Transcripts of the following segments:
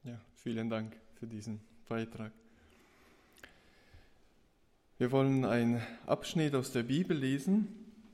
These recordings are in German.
Ja, vielen Dank für diesen Beitrag. Wir wollen einen Abschnitt aus der Bibel lesen,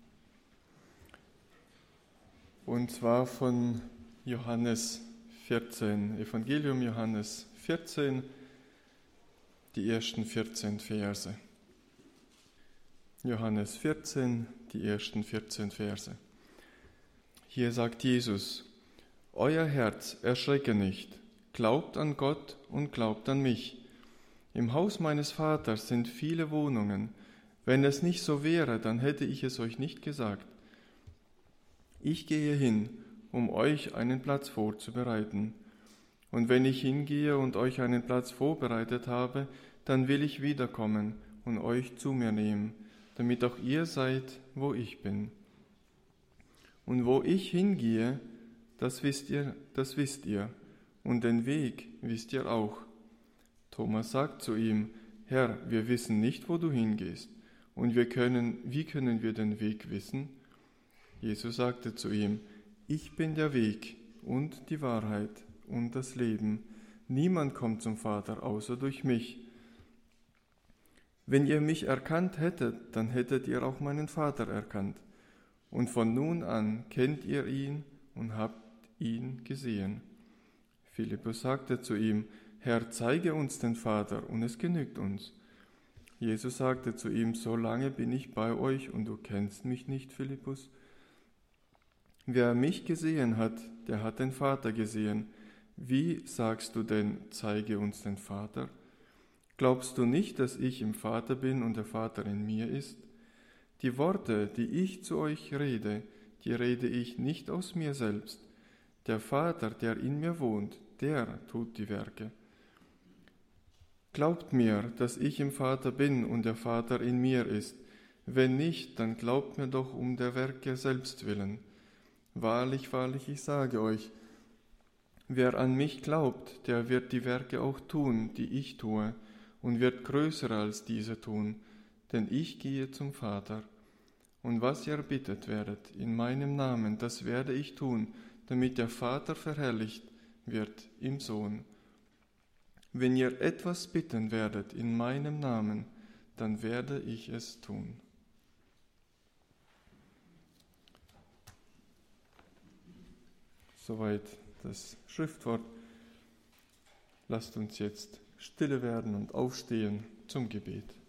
und zwar von Johannes 14, Evangelium Johannes 14, die ersten 14 Verse. Johannes 14, die ersten 14 Verse. Hier sagt Jesus: Euer Herz erschrecke nicht, glaubt an Gott und glaubt an mich. Im Haus meines Vaters sind viele Wohnungen. Wenn es nicht so wäre, dann hätte ich es euch nicht gesagt. Ich gehe hin, um euch einen Platz vorzubereiten. Und wenn ich hingehe und euch einen Platz vorbereitet habe, dann will ich wiederkommen und euch zu mir nehmen, damit auch ihr seid, wo ich bin. Und wo ich hingehe, das wisst ihr, und den Weg wisst ihr auch. Thomas sagt zu ihm: Herr, wir wissen nicht, wo du hingehst, und wie können wir den Weg wissen? Jesus sagte zu ihm: Ich bin der Weg und die Wahrheit und das Leben. Niemand kommt zum Vater außer durch mich. Wenn ihr mich erkannt hättet, dann hättet ihr auch meinen Vater erkannt. Und von nun an kennt ihr ihn und habt ihn gesehen. Philippus sagte zu ihm: Herr, zeige uns den Vater, und es genügt uns. Jesus sagte zu ihm: So lange bin ich bei euch, und du kennst mich nicht, Philippus? Wer mich gesehen hat, der hat den Vater gesehen. Wie sagst du denn, zeige uns den Vater? Glaubst du nicht, dass ich im Vater bin und der Vater in mir ist? Die Worte, die ich zu euch rede, die rede ich nicht aus mir selbst. Der Vater, der in mir wohnt, der tut die Werke. Glaubt mir, dass ich im Vater bin und der Vater in mir ist. Wenn nicht, dann glaubt mir doch um der Werke selbst willen. Wahrlich, wahrlich, ich sage euch, wer an mich glaubt, der wird die Werke auch tun, die ich tue, und wird größere als diese tun, denn ich gehe zum Vater. Und was ihr bittet werdet in meinem Namen, das werde ich tun, damit der Vater verherrlicht wird im Sohn. Wenn ihr etwas bitten werdet in meinem Namen, dann werde ich es tun. Soweit das Schriftwort. Lasst uns jetzt stille werden und aufstehen zum Gebet.